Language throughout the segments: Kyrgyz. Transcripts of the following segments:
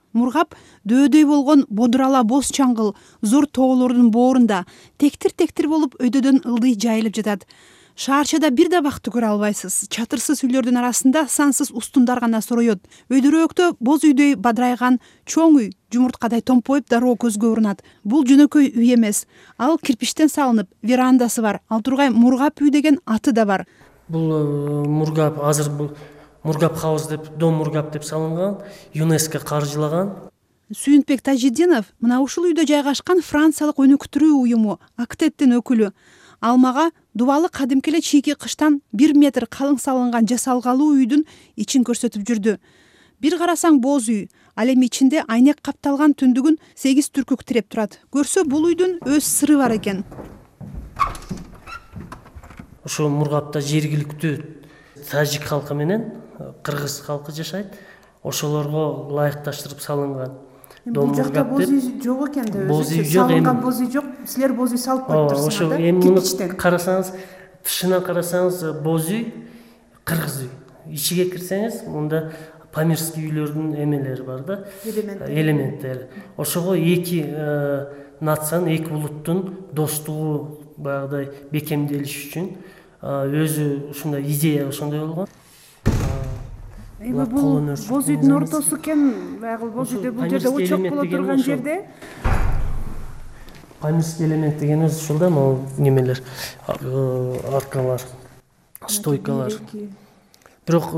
Мургап дөөдөй болгон бодурала боз чаңгыл зор тоолордун боорунда тектир болуп өйдөдөн ылдый жайылып жатат. Шаарчада бир да бакты көрө албайсыз. Чатырсыз үйлөрдүн арасында сансыз устундар гана сороёт. Өйдүрөөктө боз үйдөй бадырайган чоң үй жумурткадай томпоюп дароо көзгө урунат. Бул жөнөкөй үй эмес. Ал кирпичтен салынып, верандасы бар. Ал тургай Мургап үй деген аты да бар. Бул Мургап азыр бул Мургап хаус деп, дом Мургап деп салынган, ЮНЕСКО каржылаган. Сүйүнтбек Тажиддинов мына ушул үйдө жайгашкан Франциялык өнүктүрүү уюму Актеттин өкүлү. Ал мага дубалы кадимки эле чийки кыштан 1 метр калың салынган жасалгалуу үйдүн ичин көрсөтүп жүрдү. Бир карасаң боз үй, ал эми ичинде айнек капталган түндүгүн 8 түркүк тиреп турат. Көрсө бул үйдүн өз сыры бар экен. Ошо Мургапта жергиликтүү тажик халкы менен кыргыз халкы жашайт. Ошолорго ылайыкташтырып салынган. Бул жакта боз үй жок экен да, боз үй жок, салынган боз үй жок. Силер боз үй салып коюптурсуңар да. Ошо эми муну карасаңыз, тышынан карасаңыз боз үй, кыргыз үй. Ичиге кирсеңиз, мында памирский үйлөрдүн эмелери бар да, элементтери. Ошого эки нациянын, эки улуттун достугу баягыдай бекемделиш үчүн өзү ушундай идея ошондой болгон. Эми бул боз үйдүн ортосу экен, баягы боз үйдө бул жерде учок боло турган жерде. Памирский элемент дегенибиз ушул да, могу немелер, аркалар, стойкалар. Бирок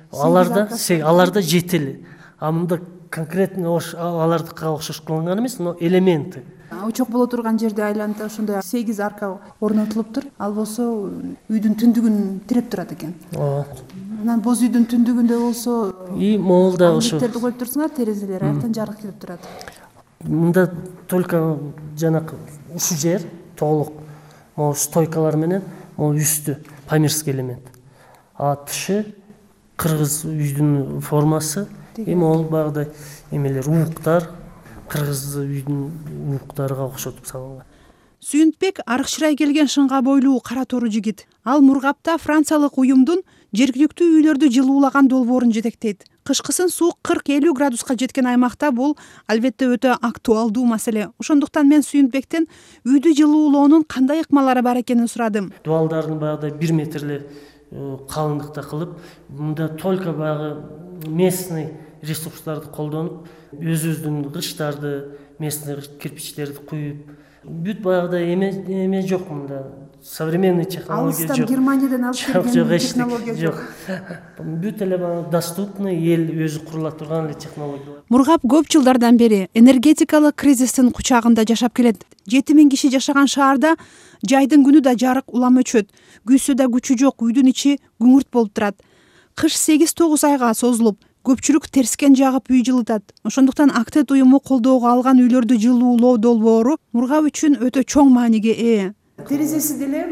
аларда жетили. А мында конкретно алардыкка окшош кылынган эмес, но элементи. Учок боло турган жерде айланып ошондой 8 арка орнотулуптур. Ал болсо үйдүн түндүгүн тиреп турат экен. Анан боз үйдүн түндүгүндө болсо моолда ошо айнектерди коюп турсуңар, терезелер аяктан жарык кирип турат. Мында только жанакы ушу жер толук могу стойкалар менен могу үстү памирский элемент. А тышы кыргыз үйдүн формасы, могу баягыдай эмелер, ууктар, кыргыз үйдүн ууктарына окшотуп салынган. Сүйүнтбек арыкшырай келген шыңга бойлуу кара тору жигит. Ал Мургапта франциялык уюмдун жергиликтүү үйлөрдү жылуулаган долбоорун жетектейт. Кышкысын суук 40-50 градуска жеткен аймакта бул албетте өтө актуалдуу маселе. Ошондуктан мен Сүйүнтбектен үйдү жылуулоонун кандай ыкмалары бар экенин сурадым. Дубалдарын баягыдай 1 метрле калыңдыкта кылып, мында только баягы местный ресурстарды колдонуп, өзүбүздүн кыштарды, местный кирпичтерди куюп, бүт баягыдай эме жок мында. Современный технология жок. Германиядан алып келген технология жок. Бүт эле доступный, эл өзү курула турган эле технология. Мургап көп жылдардан бери энергетикалык кризистин кучагында жашап келет. 7000 киши жашаган шаарда жайдын күнү да жарык улам өчөт. Күйсө да күчү жок, үйдүн ичи күңүрт болуп турат. Кыш 8-9 айга созулуп, көпчүлүк терскен жагып үй жылытат. Ошондуктан Актет уюму колдоого алган үйлөрдү жылуулоо долбоору Мургап үчүн өтө чоң мааниге ээ. Терезеси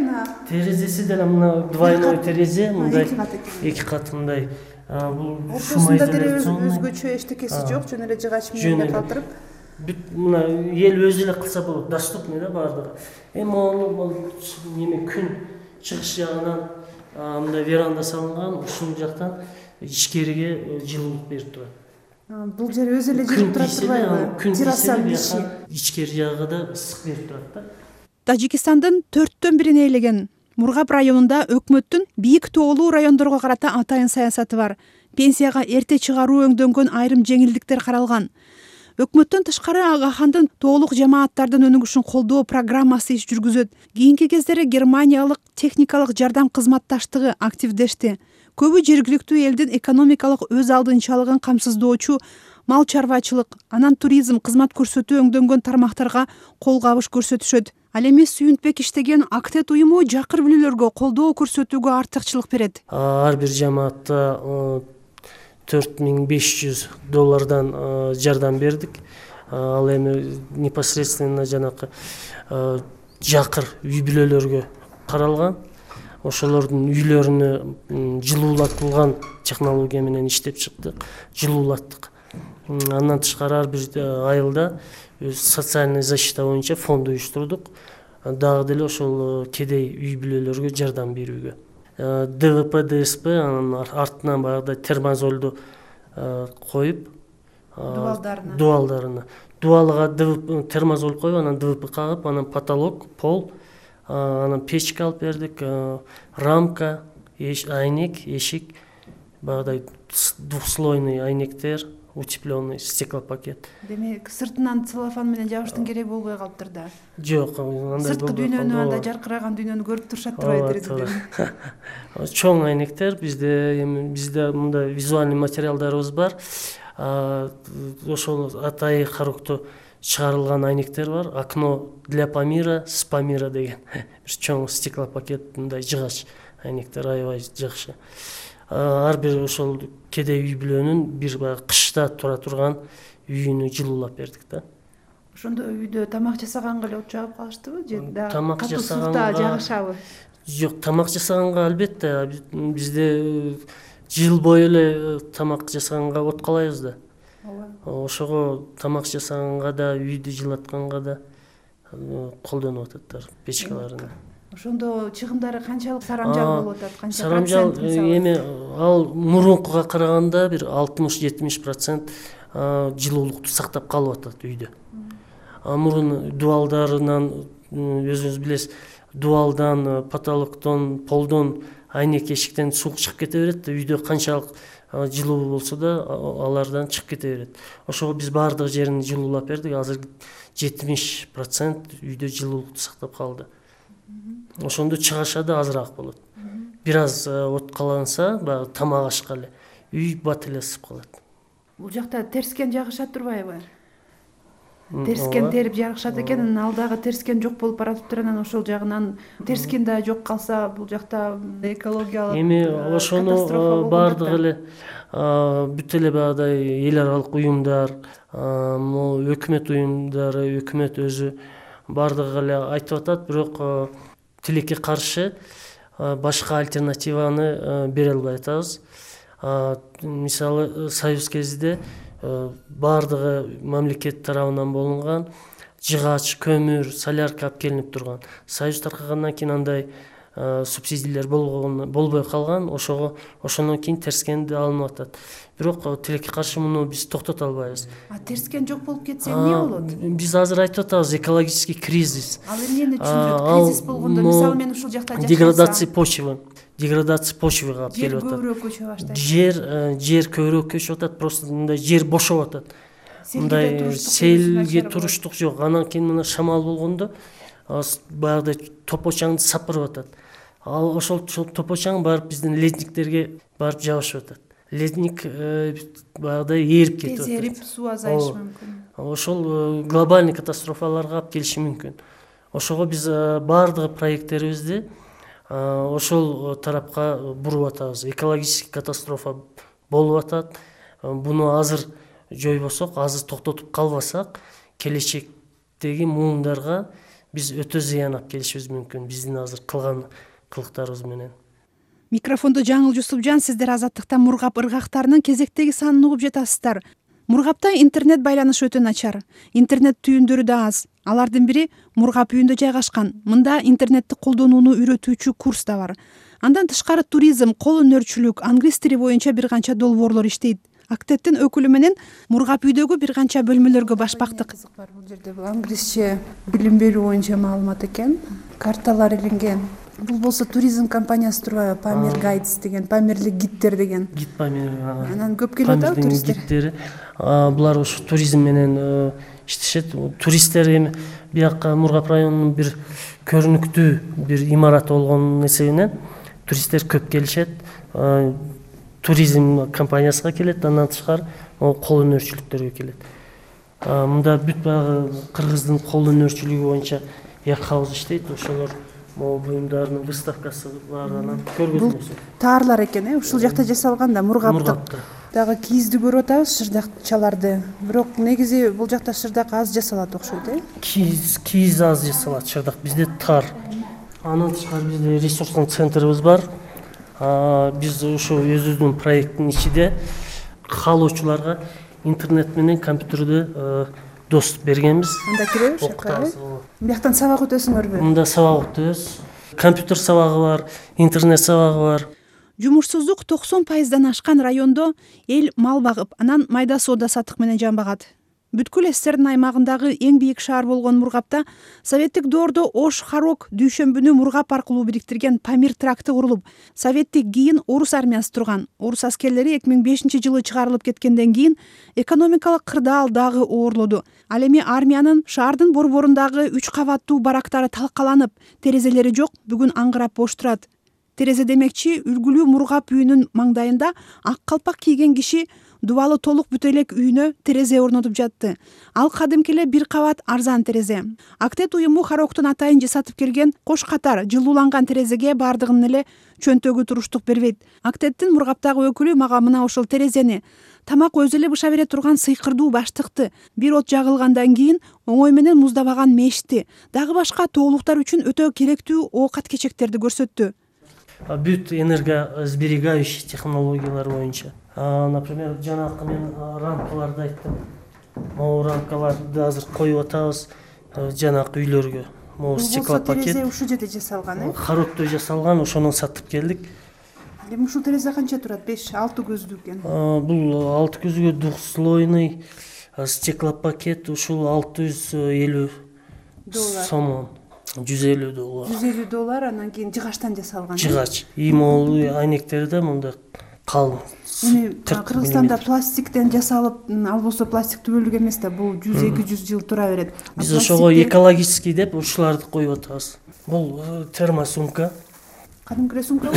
деле мына двойной терезе, мындай 2 кат мындай. Бул ортосунда деле өзгөчө эчтекеси жок, жөн эле жыгач менен калтырып. Бүт мына эл өзү эле кылса болот, доступный да баардыгы. Эми неме күн чыгыш жагынан мындай веранда салынган, ушул жактан ичкериге жылуулук берип турат. Бул жер өзү эле жылып турат турбайбы? Террасанын ичкери жагы да ысык берип турат да. Тажикстандын 4төн бирин ээлеген Мургап районунда өкмөттүн бийик тоолуу райондорго карата атайын саясаты бар. Пенсияга эрте чыгаруу өңдөнгөн айрым жеңилдиктер каралган. Өкмөттөн тышкары Агахандын тоолук жамааттардын өнүгүшүн колдоо программасы иш жүргүзөт. Кийинки кездери Германиялык техникалык жардам кызматташтыгы активдешти. Көбү жергиликтүү элдин экономикалык өз алдынчалыгын камсыздоочу мал чарбачылык, анан туризм, кызмат көрсөтүү өңдөнгөн тармактарга кол кабыш көрсөтүшөт. Ал эми Сүйүнтбек иштеген Актет уюму жакыр бүлөлөргө колдоо көрсөтүүгө артыкчылык берет. Ар бир жамаатта $4500 жардам бердик. Ал эми непосредственно жанакы жакыр үй бүлөлөргө каралган. Ошолордун үйлөрүнө жылуулатылган технология менен иштеп чыктык, жылуулаттык. Андан тышкары ар бир айылда социальный защита боюнча фонд уюштурдук. Дагы деле ошол кедей үй бүлөлөргө жардам берүүгө. ДВП, ДСП анын артынан баягыдай термозолду коюп, дубалдарына дубалга термозоль коюп, анан ДВП кагып, анан потолок, пол, анан печка алып бердик, рамка, айнек, эшик, баягыдай двухслойный айнектер, утепленный стеклопакет. Демек сыртынан целлофан менен жабыштын кереги болбой калыптыр да. Жок, андай сырткы дүйнөнү, анда жаркыраган дүйнөнү көрүп турушат турбайбы терезеден? Чоң айнектер, бизде мындай визуальный материалдарыбыз бар. Ошол Атай Харукту чыгарылган айнектер бар. Окно для Памира с Памира деген бир чоң стеклопакет, мындай жыгач айнектер аябай жакшы. Ар бир ошол кедей үй бүлөнүн бир баягы кышта тура турган үйүнү жылуулап бердик да. Ошондо үйдө тамак жасаганга эле от жагып калыштыбы же тамак катуу суукта жагышабы? Жок, тамак жасаганга албетте бизде жыл бою эле тамак жасаганга от калайбыз да. Ошого тамак жасаганга да, үйдү жылатканга да колдонуп атат печкаларын. Ошондо чыгымдары канчалык сарамжал болуп атат? Канча сарамжал эми ал мурункуга караганда бир 60-70% жылуулукту сактап калып атат үйдө. Мурун дубалдарынан өзүңүз билесиз, дубалдан, потолоктон, полдон, айнек эшиктен суу чыгып кете берет да, үйдө канчалык жылуу болсо да алардан чыгып кете берет. Ошого биз баардык жерин жылуулап бердик. Азыр 70% үйдө жылуулукту сактап калды. Ошондо чыгаша да азыраак болот. Бир аз от каланса, баягы тамак ашка эле үй бат эле ысып калат. Бул жакта терскен жагышат турбайбы? Терскен терип жагышат экен, анан алдагы терскен жок болуп баратыптыр, анан ошол жагынан терскен да жок калса, бул жакта экологиялык эми ошону баардык эле бүт эле баягыдай эл аралык уюмдар, өкмөт уюмдары, өкмөт өзү баардыгы эле айтып атат, бирок тилекке каршы башка альтернативаны бере албай атабыз. Мисалы Союз кезинде баардыгы мамлекет тарабынан болунган жыгач, көмүр, солярка алып келинип турган. Союз таркагандан кийин андай субсидиялар болбой калган, ошондон кийин терскен да алынып атат. Бирок тилекке каршы муну биз токтото албайбыз. Терскен жок болуп кетсе эмне болот? Биз азыр айтып атабыз, экологический кризис. Ал эмнени түшүндүрөт? Кризис болгондо мисалы мен ушул жакта жашасам, деградация почвага алып келип атат. Жер көбүрөөк көчө баштайт. Жер көбүрөөк көчүп атат, просто мындай жер бошоп атат. Мындай селге туруштук жок. Анан кийин мына шамал болгондо баягыдай топочаңды сапырып атат. Ал ошол топочаң барып биздин ледниктерге барып жабышып атат. Ледник баягыдай ээрип кетип атат. Эрип суу азайышы мүмкүн. Ошол глобальный катастрофаларга алып келиши мүмкүн. Ошого биз баардык проекттерибизди ошол тарапка буруп атабыз. Экологический катастрофа болуп атат. Буну азыр жойбосок, азыр токтотуп калбасак, келечектеги муундарга биз өтө зыян алып келишибиз мүмкүн, биздин азыр кылган кылыктарыбыз менен. Микрофондо Жаңыл Жусупжан, сиздер Азаттыкта Мургап ыргактарынын кезектеги санын угуп жатасыздар. Мургапта интернет байланыш өтө начар. Интернет түйүндөрү да аз. Алардын бири Мургап үйүндө жайгашкан. Мында интернетти колдонууну үйрөтүүчү курс да бар. Андан тышкары туризм, кол өнөрчүлүк, англис тили боюнча бир канча долбоорлор иштейт. Актеттин өкүлү менен Мургап үйдөгү бир канча бөлмөлөргө баш бактык. Бул жерде бул англисче билим берүү боюнча маалымат экен. Карталар илинген. Бул болсо туризм компаниясы турбайбы? Памир Гайдс деген, Памирлик гидтер деген. Гид Памир. Анан көп келип атабы туристтер? Гидтери. Булар ушу туризм менен иштешет. Туристтер эми биякка Мургап районунун бир көрүнүктүү бир имараты болгон эсебинен туристтер көп келишет. Туризм компаниясына келет, андан тышкары кол өнөрчүлүктөргө келет. Мында бүт баягы кыргыздын кол өнөрчүлүгү боюнча Якхауз иштейт. Ошолор могу буюмдардын выставкасы бар, анан көргөзмөсү. Таарлар экен, ушул жакта жасалган да, Мургапта. Дагы кийизди көрүп атабыз, шырдакчаларды. Бирок негизи бул жакта шырдак аз жасалат окшойт, Кийиз аз жасалат, шырдак бизде тар. Андан тышкары бизде ресурстун центрибиз бар. Биз ошо өзүбүздүн проекттин ичинде каалоочуларга интернет менен компьютерди доступ бергенбиз. Анда киребиз, окутабыз. Бияктан сабак өтөсүңөрбү? Мында сабак өтөбүз. Компьютер сабагы бар, интернет сабагы бар. Жумушсуздук 90% ашкан райондо эл мал багып, анан майда соода сатык менен жамбагат. Бүткүл СССРдин аймагындагы эң бийик шаар болгон Мургапта советтик доордо Ош Харок дүйшөмбүнү Мургап аркылуу бириктирген Памир тракты курулуп, советтик кийин орус армиясы турган. Орус аскерлери 2005-жылы чыгарылып кеткенден кийин экономикалык кырдаал дагы оорлоду. Ал эми армиянын шаардын борборундагы 3 кабаттуу барактары талкаланып, терезелери жок, бүгүн аңгырап бош турат. Терезе демекчи үлгүлүү Мургап үйүнүн маңдайында ак калпак кийген киши дубалы толук бүтө элек үйүнө терезе орнотуп жатты. Ал кадимки эле бир кабат арзан терезе. Актет уюму Хароктун атайын жасатып келген кош катар жылууланган терезеге бардыгынын эле чөнтөгү туруштук бербейт. Актеттин Мургаптагы өкүлү мага мына ошол терезени, тамак өзү эле быша бере турган сыйкырдуу баштыкты, бир от жагылгандан кийин оңой менен муздабаган мешти, дагы башка тоолуктар үчүн өтө керектүү оокат кечектерди көрсөттү. Бүт энергосберегающий технологиялар боюнча. Например, жанакы мен рамкаларды айттым. Могу рамкаларды азыр коюп атабыз жанакы үйлөргө. Могу стеклопакет. Терезе ушул жерде жасалган, Харокто жасалган, ошону сатып келдик. Эми ушул терезе канча турат? 5-6 көздүү экен. Бул 6 көзгө двухслойный стеклопакет ушул $650 сомон. $150. $150, анан кийин жыгачтан жасалган. Жыгач. Имолуу айнектерде мындай калың. Кыргызстанда пластиктен жасалып, ал болсо пластик түбөлүк эмес да, бул 100-200 жыл тура берет. Биз ошого экологический деп ушуларды коюп атабыз. Бул термосумка. Кадимки сумка.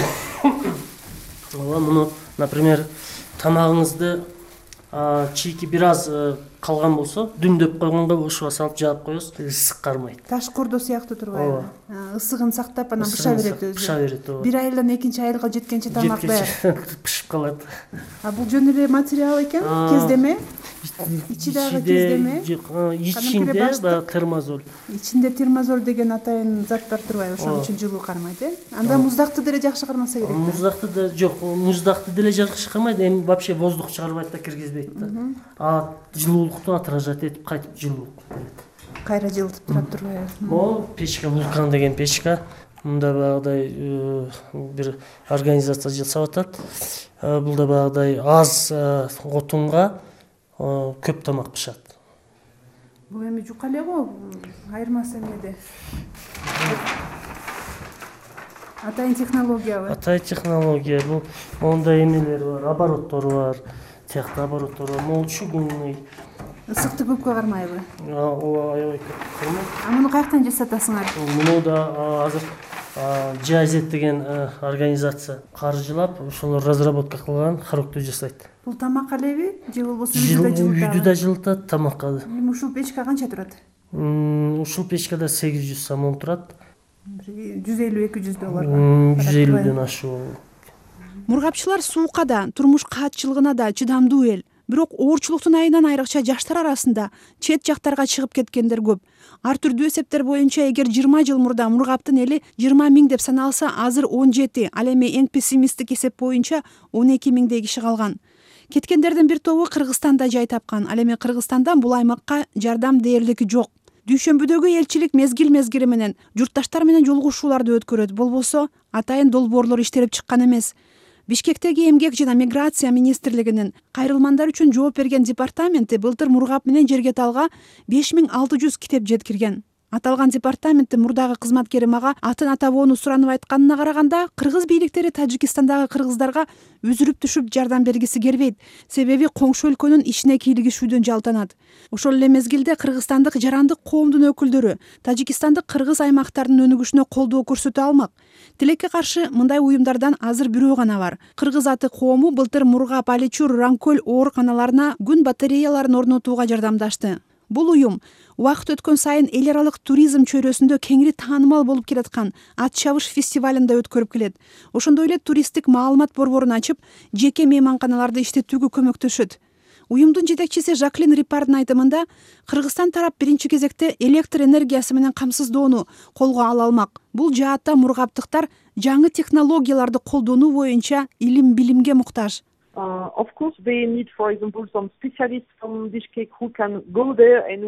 Муну, например, тамагыңызды чийки бир аз калган болсо, дүмдөп койгонго ошого салып жаап коесуз, ысык кармайт. Таш кордо сыяктуу турбайбы? Isыгын сактап, анан быша берет өзү. Быша берет, ооба. Бир айылдан экинчи айылга жеткенче тамак даяр. Пышып калат. Бул жөн эле материал экен, кездеме. Ичи дагы кездеме. Ичинде термозоль. Ичинде термозоль деген атайын зат бар турбайбы, ошон үчүн жылуу кармайт, Анда муздакты деле жакшы кармаса керек. Муздакты да жок, муздакты деле жакшы кармайт, эми вообще воздух чыгарбайт да, киргизбейт да. Жылуулукту отражать этип кайтып жылуулук берет. Кайра жылытып турат турбайбы? Могу печка, вулкан деген печка. Мында багыдай бир организация жасап атат. Бул да багыдай аз отунга көп тамак пышат. Бул эми жука эле го, айырмасы эмнеде? Атайын технологиябы? Атайын технология. Бул мондай эмелери бар, обороттору бар, тиякты обороттору бар, могу чугунный. Ысыкты көпкө кармайбы? Ооба, аябай көп кармайт. Муну каяктан жасатасыңар? Муну да азыр Жазет деген организация каржылап, ошолор разработка кылган, Харокто жасайт. Бул тамакка элеби же болбосо үйдү да жылытат, тамакка да. Эми ушул печка канча турат? Ушул печкада $800 сомон турат. $150-200. $150ден ашуу. Мургапчылар суукка да, турмуш каатчылыгына да чыдамдуу эл. Бирок оорчулуктун айынан айрыкча жаштар арасында чет жактарга чыгып кеткендер көп. Ар түрдүү эсептер боюнча эгер 20 жыл мурда Мургаптын эли 20 000 деп саналса, азыр 17, ал эми эң пессимисттик эсеп боюнча 12 000 киши калган. Кеткендердин бир тобу Кыргызстанда жай тапкан, ал эми Кыргызстандан бул аймакка жардам дээрлиги жок. Дүйшөмбүдөгү элчилик мезгил менен журтташтар менен жолугушууларды өткөрөт, болбосо атайын долбоорлор иштелип чыккан эмес. Бишкектеги эмгек жана миграция министрлигинин кайрылмандар үчүн жооп берген департаменти былтыр Мургап менен Жергеталга 5600 китеп жеткирген. Аталган департаменттин мурдагы кызматкери мага атын атабоону суранып айтканына караганда, кыргыз бийликтери Тажикстандагы кыргыздарга үзүрүп түшүп жардам бергиси келбейт, себеби коңшу өлкөнүн ишине кийлигишүүдөн жалтанат. Ошол эле мезгилде кыргызстандык жарандык коомдун өкүлдөрү Тажикстандык кыргыз аймактарынын өнүгүшүнө колдоо көрсөтө алмак. Тилекке каршы мындай уюмдардан азыр бирөө гана бар. Кыргыз аты коому былтыр Мургап, Аличур, Ранкөл ооруканаларына күн батареяларын орнотууга жардамдашты. Бул уюм убакыт өткөн сайын эл аралык туризм чөйрөсүндө кеңири таанымал болуп келаткан ат чабыш фестивалында өткөрүп келет. Ошондой эле туристтик маалымат борборун ачып, жеке мейманканаларды иштетүүгө көмөктөшөт. Уюмдун жетекчиси Жаклин Рипардын айтымында, Кыргызстан тарап биринчи кезекте электр энергиясы менен камсыздоону колго ала алмак. Бул жаатта мургаптыктар жаңы технологияларды колдонуу боюнча илим-билимге муктаж. Of course, they need, for example, some specialists from Bishkek who can go there and work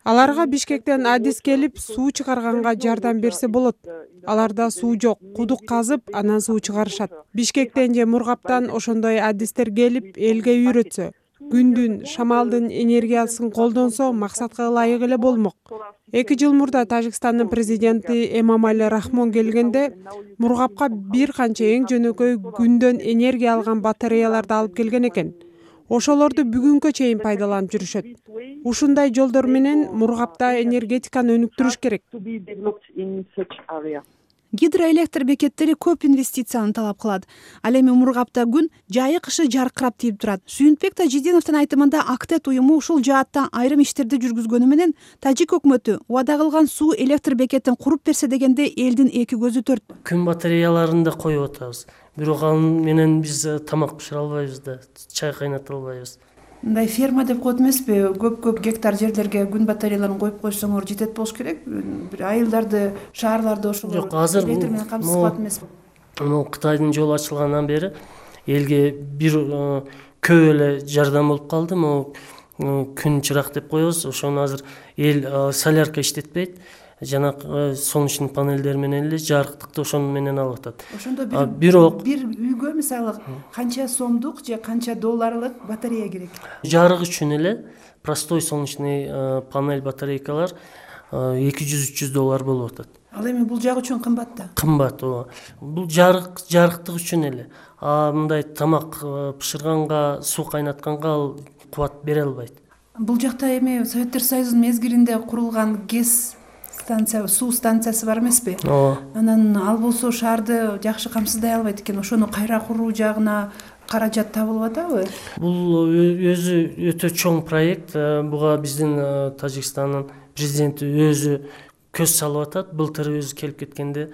Аларга Бишкектен адис келип суу чыгарганга жардам берсе болот. Аларда суу жок, кудук казып, анан суу чыгарышат. Бишкектен же Мургаптан ошондой адистер келип элге үйрөтсө, күндүн, шамалдын энергиясын колдонсо максатка ылайык эле болмок. 2 жыл мурда Тажикстандын президенти Эмомали Рахмон келгенде Мургапка бир канча эң жөнөкөй күндөн энергия алган батареяларды алып келген экен. Ошолорду бүгүнгө чейин пайдаланып жүрүшөт. Ушундай жолдор менен Мургапта энергетиканы өнүктүрүш керек. Гидроэлектр бекеттери көп инвестицияны талап кылат. Ал эми Мургапта күн жайы кышы жаркырап тийип турат. Сүйүнбек Тажидиновдун айтымында Актет уюму ушул жаатта айрым иштерди жүргүзгөнү менен Тажик өкмөтү убада кылган суу электр бекетин куруп берсе дегенде элдин эки көзү төрт. Күн батареяларын да коюп атабыз. Бирок аны менен биз тамак бышыра албайбыз да, чай кайната албайбыз. Мындай ферма деп коет эмеспи? Көп гектар жерлерге күн батареяларын коюп койсоңор жетет болуш керек. Бир айылдарды, шаарларды ошого электр менен камсыз кылат эмеспи? Кытайдын жолу ачылгандан бери элге бир көп эле жардам болуп калды. Күн чырак деп коебуз. Ошону азыр эл солярка иштетпейт. Жанагы солнечный панелдер менен эле жарыктыкты ошону менен алып атат. Ошондо бир үйгө мисалы канча сомдук же канча долларлык батарея керек? Жарык үчүн эле простой солнечный панель батарейкалар $200-300 болуп атат. Ал эми бул жак үчүн кымбат да. Кымбат, ооба. Бул жарыктык үчүн эле. Мындай тамак бышырганга, суу кайнатканга ал кубат бере албайт. Бул жакта эми Советтер Союзунун мезгилинде курулган ГЭС станция, суу станциясы бар эмеспи? Ооба. Анан ал болсо шаарды жакшы камсыздай албайт экен. Ошону кайра куруу жагына каражат табылып атабы? Бул өзү өтө чоң проект. Буга биздин Тажикстандын президенти өзү көз салып атат. Былтыр өзү келип кеткенде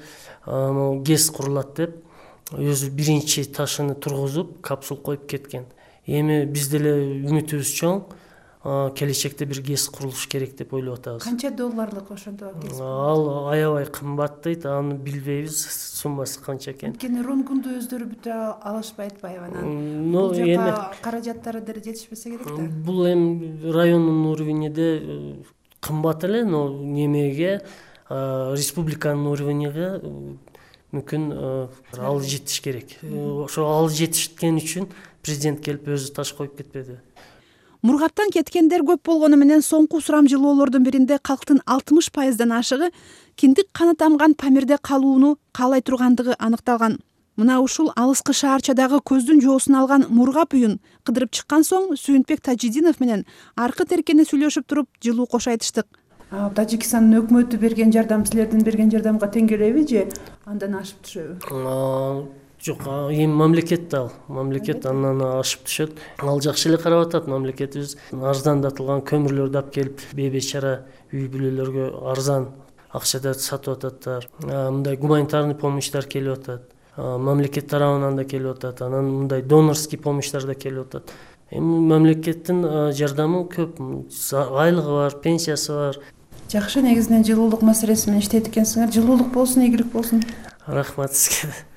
ГЭС курулат деп өзү биринчи ташыны тургузуп, капсул коюп кеткен. Эми бизде эле үмүтүбүз чоң. Келечекте бир ГЭС курулуш керек деп ойлоп атабыз. Канча долларлык ошондо ГЭС? Ал аябай кымбат дейт, аны билбейбиз, суммасы канча экен. Анткени Ронгунду өздөрү бүтө алышпай атпайбы анан? Бул жака каражаттары деле жетишпесе керек да. Бул эми райондун уровеньде кымбат эле, но немеге республиканын уровеньге мүмкүн ал жетиш керек. Ошо ал жетишкен үчүн президент келип өзү таш коюп кетпеди. Мургаптан кеткендер көп болгону менен соңку сурам жылоолордун биринде калктын 60%дан ашыгы киндик каны тамган Памирде калууну каалай тургандыгы аныкталган. Мына ушул алыскы шаарчадагы көздүн жоосун алган Мургап үйүн кыдырып чыккан соң Сүйүнбек Тажидинов менен аркы теркени сүйлөшүп туруп жылуу кош айтыштык. Тажикстандын өкмөтү берген жардам силердин берген жардамга тең келеби же андан ашып түшөбү? Жок, эми мамлекет ал. Мамлекет андан ашып түшөт. Ал жакшы эле карап атат. Мамлекетибиз арзандатылган көмүрлөрдү алып келип, бейбечара үй бүлөлөргө арзан акчада сатып ататтар. Мындай гуманитарный помощьтар келип атат. Мамлекет тарабынан да келип атат. Анан мындай донорский помощьтар да келип атат. Эми мамлекеттин жардамы көп. Айлыгы бар, пенсиясы бар. Жакшы, негизинен жылуулук маселеси менен иштейт экенсиңер. Жылуулук болсун, ийгилик болсун. Рахмат сизге.